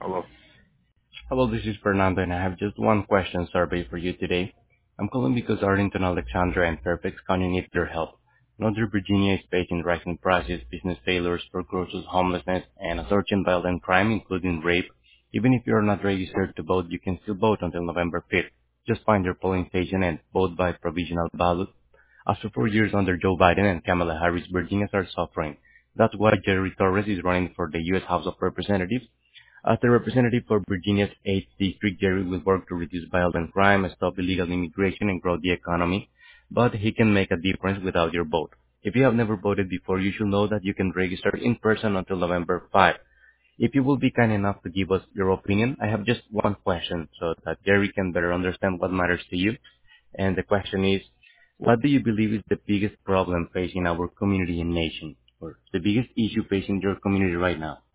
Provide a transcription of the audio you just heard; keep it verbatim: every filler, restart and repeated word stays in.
Hello. Hello, this is Fernando, and I have just one question survey for you today. I'm calling because Arlington, Alexandra, and Fairfax County need your help. Northern Virginia is facing rising prices, business failures, foreclosures, homelessness, and a surge in violent crime, including rape. Even if you're not registered to vote, you can still vote until November fifth. Just find your polling station and vote by provisional ballot. After four years under Joe Biden and Kamala Harris, Virginians are suffering. That's why Jerry Torres is running for the U S House of Representatives. As the representative for Virginia's eighth District, Jerry will work to reduce violent crime, stop illegal immigration, and grow the economy. But he can make a difference without your vote. If you have never voted before, you should know that you can register in person until November fifth. If you will be kind enough to give us your opinion, I have just one question so that Jerry can better understand what matters to you. And the question is, what do you believe is the biggest problem facing our community and nation? Or the biggest issue facing your community right now?